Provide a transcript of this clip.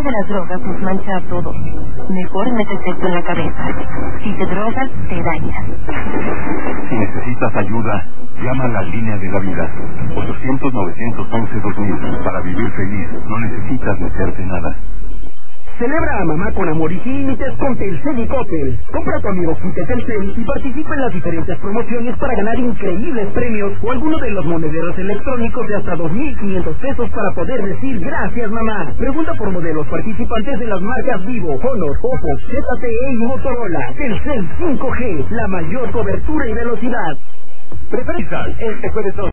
de las drogas nos mancha a todos. Mejor métete esto en la cabeza. Si te drogas, te dañas. Si necesitas ayuda, llama a la línea de la vida. 800-911-2000. Para vivir feliz, no necesitas meterte nada. Celebra a mamá con amor y sin límites con Telcel y Coppel. Compra a tu amigo Kite Telcel y participa en las diferentes promociones para ganar increíbles premios o alguno de los monederos electrónicos de hasta 2,500 pesos para poder decir gracias mamá. Pregunta por modelos participantes de las marcas Vivo, Honor, Oppo, ZTE y Motorola. Telcel 5G, la mayor cobertura y velocidad. Preferencias, este jueves 2.